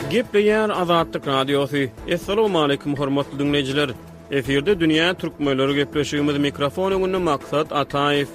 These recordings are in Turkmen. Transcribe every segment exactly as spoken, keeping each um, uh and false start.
Gepleýär Azatlyk Radiosu. Assalamu alaykum hormatly dinleyijiler. Eferde dünýä türkmenleri gepleşigimiz mikrofon öňünde maksat Ataýew.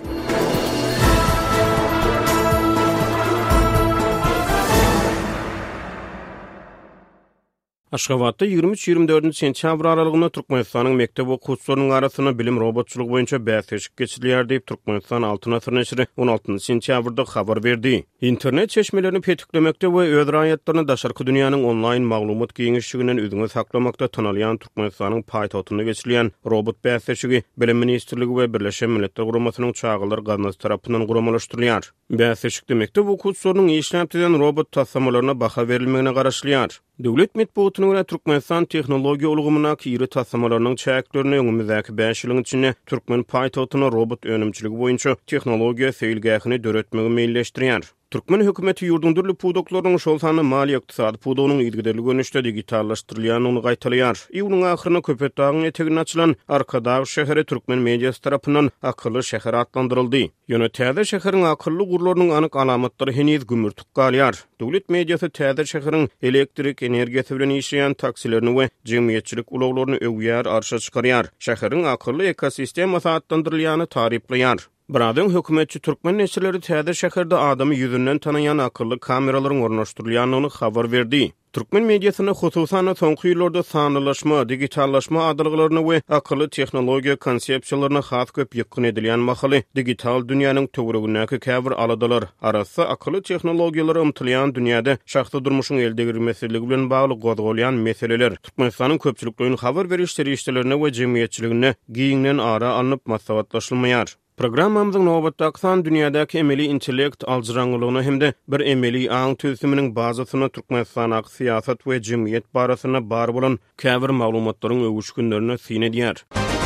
Aşgabatda ýigirme üç ýigirme dördünji sentýabr aralygynda Türkmenistanyň mekdep okuwçylarynyň arasyna bilim robotçylygy boýunça bäsleşik geçirilýär diýip Türkmenistan Altyn Asr neşri on altynjy sentýabrda habar berdi. İnternet çeşmelerini petiklemekde we öz raýatlaryny daşarky dünýäniň onlaýn maglumat giňişçiginden özüňi saklamakda tanalýan Türkmenistanyň paýtagtyna geçirilýän robot bäsleşigi Bilim Ministrligi we Birleşen Milletler Guramasynyň çağılar gazanasy tarapyndan guramalaşdyrylýar. Bäsleşikde mekdep okuwçylarynyň işläpdirýän robot tassamalaryna baha berilmegine garaşlýar. Döwlet medeniýetine görä Türkmenistan tehnologiýa ulgamyna ýyry tassamalarynyň çäklerini öňümüzdäki beş ýylyň içinde türkmen paýtagtyna robot önümçiligi boýunça tehnologiýa seýilgähini döretmegi meýilleşdirýär. Türkmen hökümeti ýurdundyry pudoklarynyň şol sany mali ykdysady pudogynyň ýygdyrly görnüşde digitallaşdyrylýanyny gaýtalýar. Iýunyň ahyryna Köpetdağyň etegine açylan Arkadaw şäheri türkmen mediýasy tarapyndan akylly şäher adlandyryldy. Ýöne täze şäheriň akylly gurlarynyň anyk alamatlary heniz gümürtük galýar. Döwlet mediýasy täze şäheriň elektrik energiýasy bilen işleýän taksilerini we jemgyýetçilik ulaglaryny öwýär arşa çykarýar. Şäheriň akylly ekosistemasi adlandyrylýany taryplaýar. Buradan hökümetçi Türkmen neşirleri täze şäherde adamy ýüzünden tanayan akylly kameralaryň ornaşdyrylýanyny habar berdi. Türkmen mediýasyna hususan soňky ýyllarda sanylaşma, digitallaşma adalgylaryna we akylly tehnologiýa konsepsiýalaryna has köp ýykyn edilýän mahaly digital dünýäniň töweregindäki käbir aladalar arasy akylly tehnologiýalary ymtylýan dünýäde şahsy durmuşyň elde girmeseligi bilen bagly gozgolýan meseleler Türkmenistanyň köpçülikleriniň habar beriş terişlerine we jemgyýetçiligine giňden ara alınıp maslahatlaşylmaýar. Programmamyzyň nowatda aksan dünýädäki emeli intellekt alжyrangylygyna hemde bir emeli aň tüzüminiň bazasyna Türkmenistanyň syýasat we jemgyýet barasyna bar bolan käbir maglumatlaryň öwüşgünlerine syn edýär.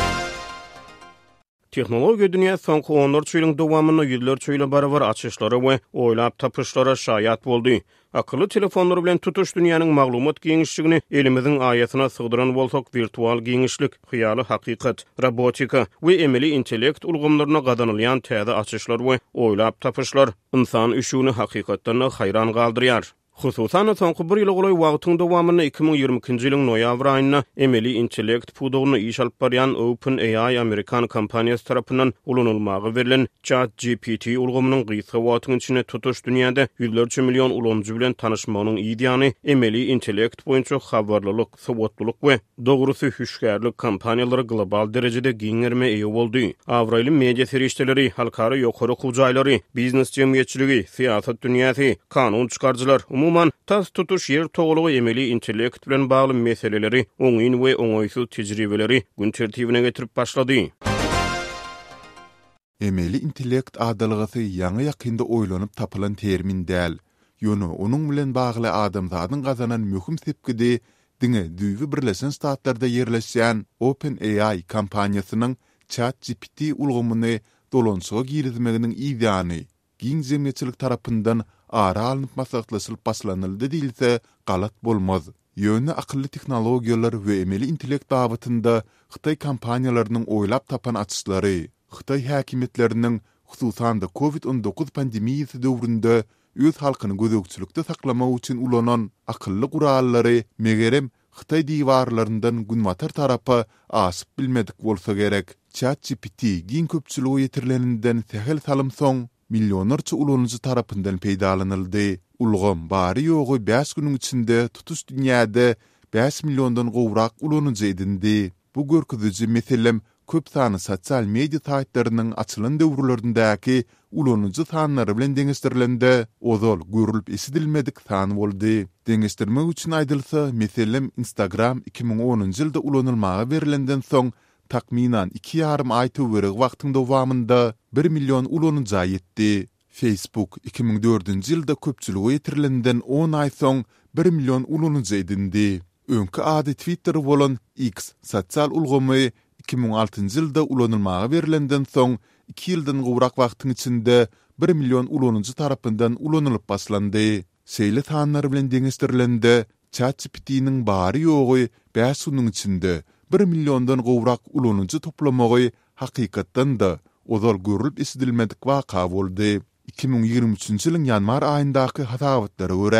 Tehnologiýa dünýä soňky on dört ýylyň dowamyny ýyllarça ýyla barabar açyşlary we oýlap tapyşlara şaýat boldy. Akıllı telefonları bilen tutuş dünýäniň maglumat giňişçigini elimiziň aýatyna sygdyran bolsak virtual giňişlik, hyýaly hakykat, robotika we emeli intellekt ulgamlaryna gadanylýan täze açyşlar we oýlap tapyşlar insan üçüni hakykatdan haýran galdyrýar. Hususan soňky bir ýyl golay wagtyň dowamyny iki ming ýygrimi ikinji ýylyň noýabr aýyna emeli intellekt pudogyny iş alyp barýan OpenAI Amerikan kompaniýasy tarapyndan ulanylmagy berilen ChatGPT ulgamynyň gysga wagtyň içinde tutuş dünýäde ýüzlerçe million ulanjy bilen tanışmagynyň ideýany emeli intellekt boýunça habarlylyk, sowatlylyk we dogrusy hüşgärlik kompaniýalary global derejede giňerme eýe boldy. Awraýly media serişdeleri, halkara ýokary okuwjaýlary, biznes jemgyýetçiligi, syýasat dünýäsi, kanun çykarjylar umuman tas tutuş yer toğuluğu emeli intellekt bilen bağlı meseleleri, oňyn we oňoýsuz tejribeleri gün tertibine getirip başlady. Emeli intellekt adalygy ýaňy ýakynda oýlanyp tapylan termin däl. Ýöne onuň bilen bagly adamzadyň gazanan möhüm sepkidi diňe düýbi Birleşen Ştatlarda ýerleşýän OpenAI kompaniýasynyň ChatGPT ulgamyny dolanşyga girizmeginiň ideýany giň jemgyýetçilik tarapyndan ara alınıp maslahatlaşılıp başlanıldı diýilse galat bolmaz. Ýöne akylly tehnologiýalar we emeli intellekt dabatynda Xitay kompaniýalarynyň oýlap tapan açyşlary, Xitay häkimetleriniň hususan da covid on dokuz pandemiýasy döwründe öz halkyny gözegçilikde saklamak üçin ulanan akylly gurallary megerem Xitay diýwarlaryndan günwatar tarapy asyp bilmedik bolsa gerek. ChatGPT giň köpçüligi ýetirileninden sehel salym soň milyonlarca ulanıcı tarapyndan peýdalanyldy. Ulgam bary ýogy beş güniň içinde tutuş dünýäde beş milyondan gowrak ulanıcı edindi. Bu görkeziji meselem köp sany sosial media saýtlarynyň açylan döwürlerindäki ulanıcı sanlary bilen deňeşdirilende ozal görülüp esidilmedik san boldy. Deňeşdirmek üçin aýdylsa, meselem Instagram iki ming onunjy ýylda ulanylmaga berilenden soň takminan iki ýarym aý töwereg wagtyň dowamynda bir milyon ulanıcı ýetdi. Facebook iki ming dördünjy ýylda köpçüligi ýetirilenden on aý soň bir milyon ulanıcı edindi. Öňkü ady Twitter bolan X sosial ulgamy iki ming altynjy ýylda ulanylmaga berilenden soň iki ýyldan gowrak wagtyň içinde bir milyon ulanıcı tarapyndan ulanylyp başlandy. Seýle sanlary bilen deňeşdirilende ChatGPT'niň bary ýogy beş ýylyň içinde bir milyondan gowrak ulanıcı toplamagy hakykatdan da ozal görülüp esidilmedik waka boldy. iki ming ýygrimi üçinji ýylyň ýanwar aýyndaky hasabatlara görä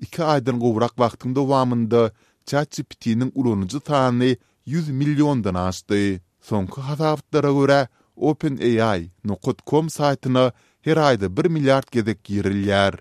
iki aydan gowrak wagtyň dowamında ChatGPT'niň ulanyjy sany yüz milyondan aşdy. Soňky hasaplara görä OpenAI nokta com saytyna her ayda bir milliard gezek girilýär.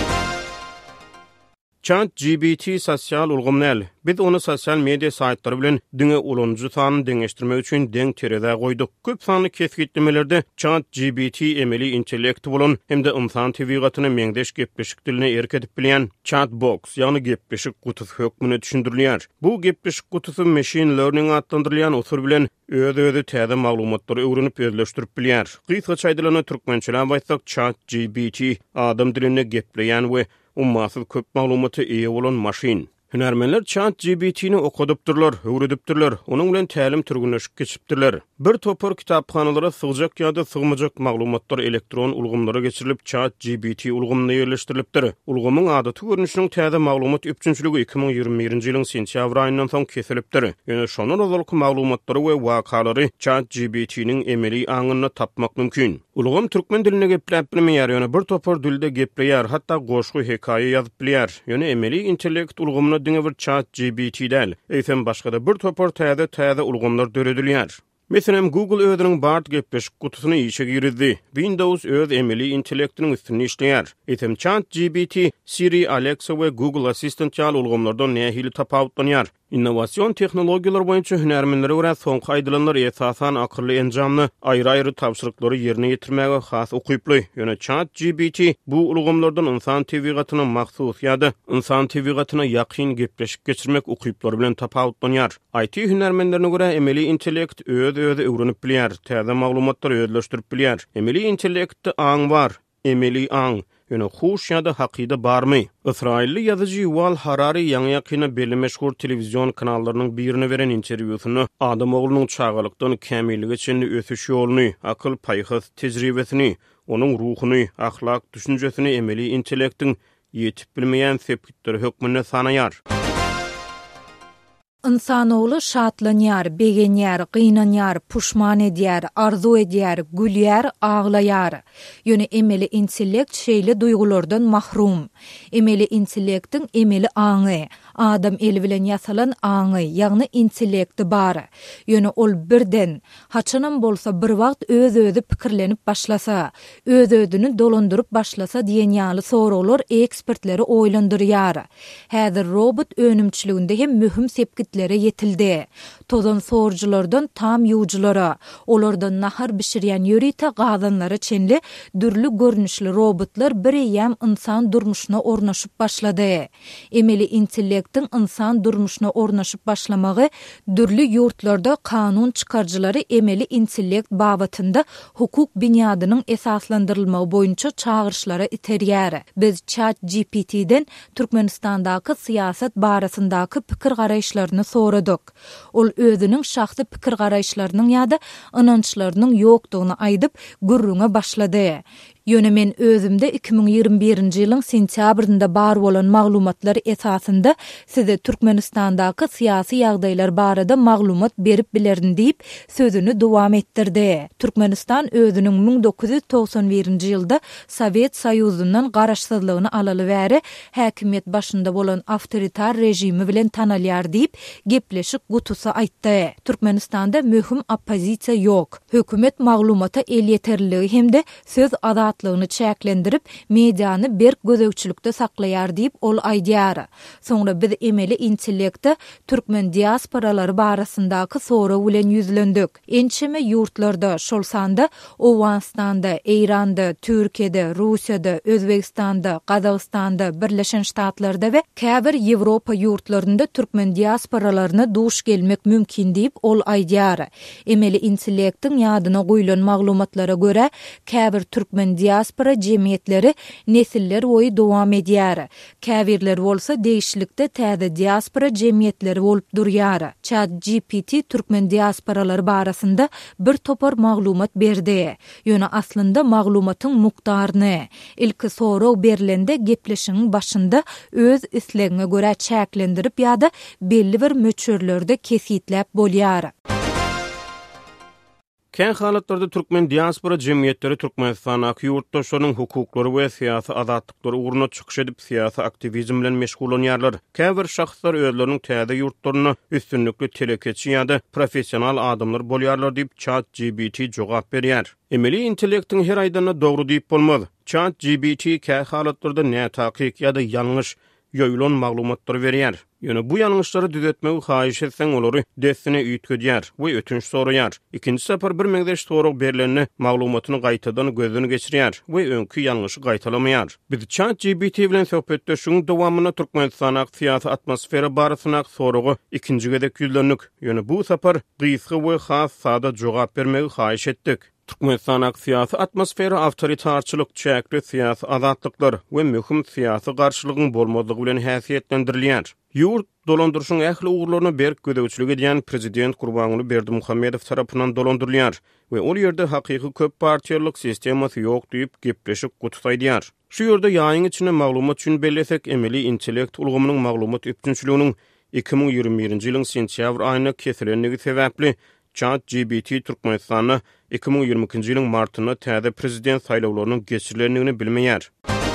ChatGPT sosial ulgamnäl. Biz onu sosial media saytları bilen diňe ulanyjy sanyny deňeşdirmek üçin deň terede goýduk. Köp sanly kesgitlemelerde ChatGPT emeli intellekti bolan hem de insan tebigatyny meňdeş gepleşik diline erkedip bilen chatbox, ýagny gepleşik gutusy hökmüne düşündirilýär. Bu gepleşik gutusy machine learning adlandyrylýan usul bilen öýde-öýde täze maglumatlary öwrenip özleşdirip bilýär. Gysgaça aýdylany türkmençeler baýsak ChatGPT adam diline gepleýän we ummasyz köp maglumaty eýe bolan maşin. Hünärmenler ChatGPT'ni okudypdyrlar, öwredipdirler, onuň bilen tälim türgünleşip geçipdirler. Bir topar kitapxanalara sığjak ýa-da sığmajak maglumatlar elektron ulgumlara geçirilip ChatGPT ulgumuna ýerleşdirilipdir. Ulgumyň adaty görnüşiniň täze maglumat üpçünçiligi iki min ýygrimi birinji ýylyň sentýabr aýyndan soň kesilipdir. Ýöne şonun ozalky maglumatlary we wakalary ChatGPT'niň emeli aňyny tapmak mümkin. Ulgum türkmen diline gepläp bilmeýär, ýöne bir topar dilde gepleýär, hatda goşgy hekaýe ýazyp bilýär. Ýöne emeli intellekt ulgumuna diňe bir ChatGPT däl. Eýsem başga da bir topar täze täze ulgumlar döredilýär. Meselem Google özüniň Bard gepleşik kutusyny işe girdi. Windows öz emeli intellektiniň üstüne işleýär. Etem ChatGPT, Siri, Alexa we Google Assistant ýaly ulgumlardan nähili tapawutlanýar. Innovasion tehnologiýalar boýunça hünärmenlere görä soňky aýdylanlar esasan akylly enjamny aýry-aýry tapşyryklary ýerine ýetirmäge has okyply. Ýöne ChatGPT bu ulgumlardan insan tebigatyny maksus ýa-da insan tebigatyna ýakyn gepleşip geçirmek okyplary bilen tapawutlanýar. I T hünärmenlerine görä emeli intellekt öz-özi öwrenip bilýär, täze maglumatlary özleşdirip bilýär. Emeli intellektde aň bar, emeli aň ýöne huş ýa-da hakyda barmy? Israilli ýazyjy Yuval Harari ýaňy ýakyna belli meşhur telewizion kanallarynyň birine beren interwýusyny adam oglunyň çağalykdan kämillige çenli ösüş ýoluny, akyl paýhas tejribesini, onuň ruhuny, ahlak düşünjesini emeli intellektiň ýetip bilmeýän sepkitleri hökmüne sanaýar. İnsanoğlu şatlanýar, begenýär, gynanýar, puşman edýär, arzu edýär, gülýär, ağlaýar. Ýöne emeli intellekt şeýle duygulardan mahrum. Emeli intellektiň emeli aňy, adam eli bilen ýasalan aňy, ýagny intellekti bar. Ýöne ol birden, haçanam bolsa bir wagt öz-özi pikirlenip başlasa, öz-özüni dolandyryp başlasa diýen ýaly soraglar ekspertleri oýlandyrýar. Häzir robot önümçiliginde hem mühim sepkit yetildi. Tozan sorculardan tam ýuwjylara, olardan nahar bişirýän ýörite gazanlara çenli dürlü görnüşli robotlar birýem insan durmuşyna ornaşyp başlady. Emeli intellektiň insan durmuşyna ornaşyp başlamagy dürlü ýurtlarda kanun çykarjylary emeli intellekt babatynda hukuk binyadynyň esaslandyrylmagy boýunça çağırşlara iterýär. Biz ChatGPT'den Türkmenistandaky syýasat barasyndaky pikir garaýşlaryny soradyk. Ol özüniň şahsy pikir garaýşlarynyň ýa-da ynançlarynyň ýokdugyny aýdyp gürrüňe başlady. Ýöne men özümde iki min ýygrimi birinji ýylyň sentýabrynda bar bolan maglumatlar esasynda size Türkmenistandaky syýasy ýagdaýlar barada maglumat berip bilerdim diýip sözüni dowam etdirdi. Türkmenistan özüniň ming dokuz ýüz togson birinji ýylda Sowet Soýuzundan garaşsyzlygyny alaly bäri häkimet başynda bolan awtoritar rejimi bilen tanalýar diýip gepleşik gutusy aýtdy. Türkmenistanda möhüm oppozisiýa ýok. Hökümet maglumata el ýeterligi hemde söz azatlygyny çäklendirip mediany berk gözegçilikde saklaýar diýip ol aýdýar. Soňra biz emeli intellekte türkmen diasporalary barasyndaky soraw bilen ýüzlendik. Ençeme ýurtlarda, şol sanda Owganistanda, Eýranda, Türkiýede, Russiýada, Özbekistanda, Gazagystanda, Birleşen Ştatlarda we käbir Ýewropa ýurtlarynda türkmen diasporalaryna duş gelmek mümkin diýip ol aýdýar. Emeli intellektiň ýadyna goýulan maglumatlara görä käbir türkmen diaspora jemgyýetleri nesiller boýy dowam edýär. Käbirler bolsa değişlikde täze diaspora jemgyýetleri bolup durýar. ChatGPT türkmen diasporalary barasynda bir topar maglumat berdi. Ýöne aslynda maglumatyň mukdaryny ilki soraw berilende gepleşiň başynda öz islegine görä çäklendirip ýa-da belli bir möçürlerde kesitläp bolýar. Kän halatlarda türkmen diaspora jemgyýetleri Türkmenistanaky ýurtdaşlarynyň hukuklary we syýasy azatlyklary ugruna çykyş edip syýasy aktivizm bilen meşgulanýarlar. Käbir şahslar özleriniň täze ýurtlaryna üstünlikli telekeçi ýa-da professional adamlar bolýarlar diýip ChatGPT jogap berýär. Emeli intellektiň her aýdana dogry diýip bolmaz. ChatGPT kä halatlarda näme takyk ýa-da ýalňyş ýoýulan maglumatlar berýär. Ýöne bu ýalňyşlary düzeltmegi haýyş etseň olary destine üýtgedýär we ötünç soraýar. Ikinji sapar bir meňdeş sorag berilende maglumatyny gaýtadan gözüni geçirýär we öňkü ýalňyşy gaýtalamaýar. Biz ChatGPT bilen söhbetdeşiň dowamyna Türkmenistan syýasy atmosfera barasyna soragy ikinji gedek ýüzlendik. Ýöne bu sapar gysga we has sada jogap bermegi haýyş etdik. Türkmenistan syýasy atmosfera awtoritarçylyk, çäkli syýasy azatlyklary we möhüm syýasy garşylygyň bolmadygy bilen häsiýetlendirilýär. Ýurt dolandyrşyň ähli ugurlaryna berk gödäwçilik edýän prezident Gurbanuly Berdimuhammedow tarapyndan dolandyrylýar we ol ýerde hakyky köp partiýalyk sistemasy ýok diýip gepleşik gutsaýdýar. Şu ýerde ýaýyň içine maglumat üçin bellesek, emeli intellekt ulgamynyň maglumat üpçünçiliginiň iki min ýygrimi birinji ýylyň sentýabr aýyna kesilenligi sebäpli ChatGPT Türkmenistanyň iki min ýygrimi ikinji ýylyň martyna täze prezident saýlawlarynyň geçirilenligini bilmeýär.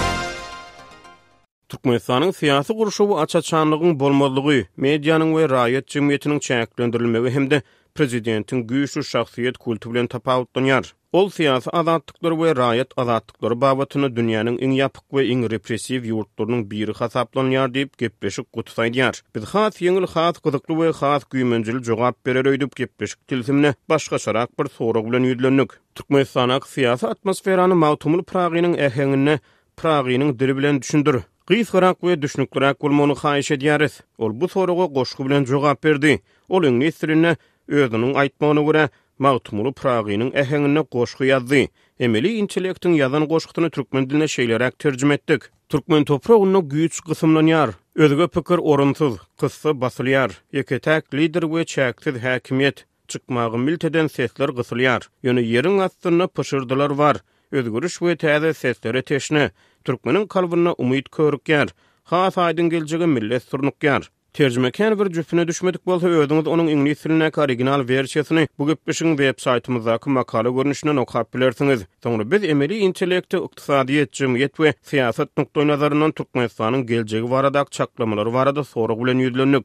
Türkmenistanyň syýasy guruşuwy açaçanlygyň bolmalygy, mediýanyň we raýat jemgyýetiniň çäklendirilmegi hemde prezidentiň güýçlü şahsiýet kultu bilen tapawutlanýar. Ol syýasy azatlyklary we raýat azatlyklary babatyny dünýäniň iň ýapyk we iň repressiw ýurtlarynyň biri hasaplanýar diýip gepleşik gutsaýdýar. Biz has ýeňil, has gyzykly we has güýmenjil jogap berer öýdüp gepleşik tilsimine başga şarak bir sorag bilen ýüzlendik. Türkmenistanyň syýasy atmosferany mawtumly Pragynyň äheňine, Pragynyň dili bilen düşündir. Gysgarak we düşnüklerak bolmagyny haýyş edýäris. Ol bu soraga goşgy bilen jogap berdi. Ol ingliz dilinde özüniň aýtmagyna görä mawtumly Pragynyň äheňine goşgy ýazdy. Emeli intellektiň ýazan goşgyny türkmen diline şeýlerek terjime etdik. Türkmen topragyny güýç gysymlanýar. Özge pikir orunsyz, kıssa basylýar. Ýeketäk lider we çäksiz häkimiýet çykmagy milteden sesler gysylýar. Ýöne ýeriň astyna pışyrdylar var. Özgürüş we täze seslere teşne. Türkmenin kalbyna umyt körükýär. Has aýdyn geljegi millet surnukýar. Terjimeken bir jüfine düşmedik bolsa özüňiz onuň ingliz dilindäki original versiýasyny bu gepleşiň web-saýtymyzdaky makala görnüşinden okap bilersiňiz. Soňra biz emeli intellekti, ykdysadyýet, jemgyýet we syýasat nukdaý nazaryndan Türkmenistanyň geljegi barada çaklamalary barada sorag bilen ýüzlendik.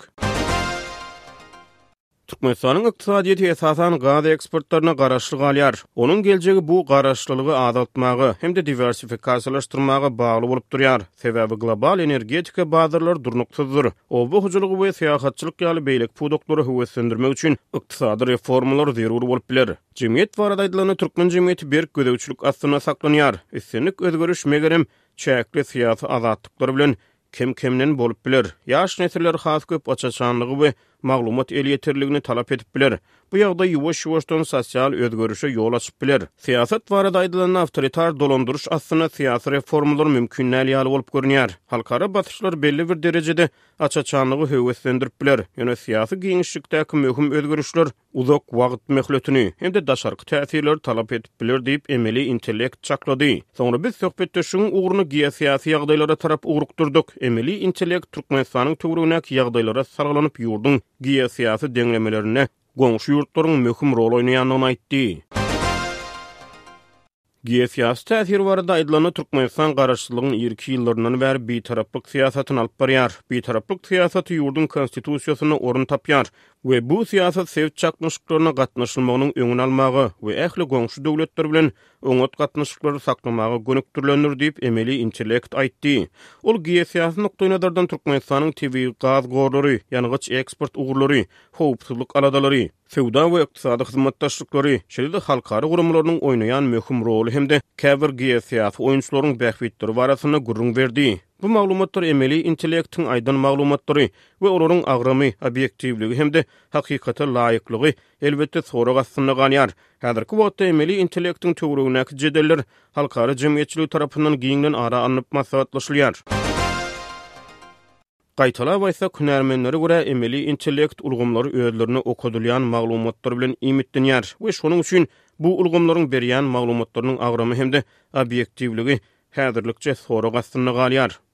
Türkmenistanyň ykdysadyýety esasan gaz eksportlaryna garaşly galýar. Onuň geljegi bu garaşlylygy azaltmagy hem de diversifikasiýalaşdyrmagy bagly bolup durýar. Sebäbi global energetika bazarlary durnuksyzdyr. O bu hujulugy we syýasatçylyk ýaly beýlik pudoklary höwetlendirmek üçin ykdysady reformalar zerur bolup biler. Jemgyýet barada aýdylan türkmen jemgyýeti berk gödäwçilik astyna saklanýar. Islenlik özgörüş megerem çäkli syýasy azatlyklary bilen kim kimden bolup biler. Ýaş nesiller has köp açaçanlygy we maglumat eliýeterligini talap edip biler. Bu ýagdaý ýuwaş-ýuwaşdan sosial özgörüşe ýol açyp biler. Syýasat barada aýdylan awtoritar dolandyryş aslynda syýasy reformalar mümkinläli ýaly bolup görünýär. Halkara batyşlar belli bir derejede açaçanlygy höwetlendirip biler. Ýöne syýasy giňişlikdäki möhüm özgörüşler uzak wagt mehletini hem de daşarky täsirler talap edip biler diýip emeli intellekt çaklady. Soňra biz söhbetdeşiň ugruny geosyýasy ýagdaýlara tarap ugrukdurdyk. Emeli intellekt Türkmenistanyň töwregindäki ýagdaýlara sargalanyp ýurdun geosyýasy deňlemelerine goňşy ýurtlaryň möhüm rol oýnaýanyny aýtdy. Geosyýasy täsiri barada aýdylan Türkmenistan garaşçylygynyň ilki ýyllaryndan bäri beýtaraplyk syýasatyny alyp barýar. Beýtaraplyk syýasaty ýurdun konstitusiýasyna orun tapýar we bu syýasat sewt çaknyşyklaryna gatnaşylmagynyň öňüni almagy we ähli goňşy döwletler bilen öňet gatnaşyklary saklamagy gönükdirlenir diýip emeli intellekt aýtdy. Ol geosyýasy nukdaý nazardan Türkmenistanyň tebii gaz gorlary, ýanygyç eksport ugurlary, howpsuzlyk aladalary, sewda we ykdysady hyzmatdaşlyklary, şeýle halkara gurumlarynyň oýnaýan möhüm roly hem de käbir geosyýasy oýunçylaryň bähwitleri barasyna gurrun berdi. Bu maglumatlar emeli intellektiň aýdan maglumatlary we olaryň agramy, obyektiwligi hem de hakykata laýyklygy elbetde sorag astyna galýar. Häzirki wagtda emeli intellektiň töwregindäki jedeller halkara jemgyýetçilik tarapyndan giňden ara alınıp maslahatlaşylýar. Gaýtala baýsa hünärmenlere görä emeli intellekt ulgamlary özlerini okudylýan maglumatlar bilen imitlenýär we şonuň üçin bu ulgamlaryň berýän maglumatlarynyň agramy hem de obyektiwligi häzirlikçe sorag astyna galýar.